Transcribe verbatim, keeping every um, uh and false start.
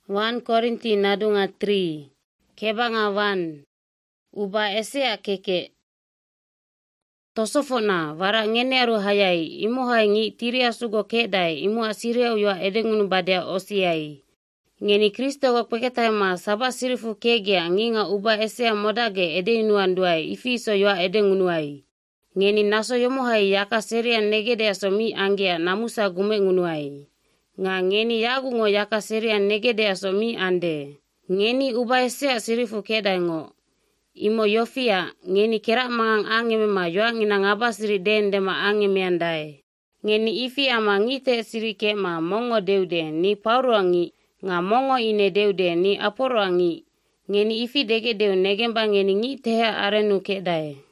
First Korinti nadunga three. Kebanga one. Uba esea keke. Tosofona vara ngene aru hayai imu hai ngi tiri asugo kedai imu asiria uyua edengunu badea osiai. Ngeni Kristo wak peketai ma saba sirifu kegia nginga uba esea modage edenuan duai ifi iso yua edengunuai. Ngeni naso yomu hai yaka seria negede aso mi angia namusa gume ngunuai. Nga ngeni yagu ngo yaka seria negede aso mi ande. Ngeni uba esea sirifu kedai ngo. Imo yofia ngeni kera mangang angeme ma yua ngina ngaba siri dende ma angeme andai. Ngeni ifi ama ngite siri ke ma mongo deude ni pauru angi. Nga mongo ine deude ni aporo angi. Ngeni ifi dege deu negemba ngeni ngi teha arenu kedai.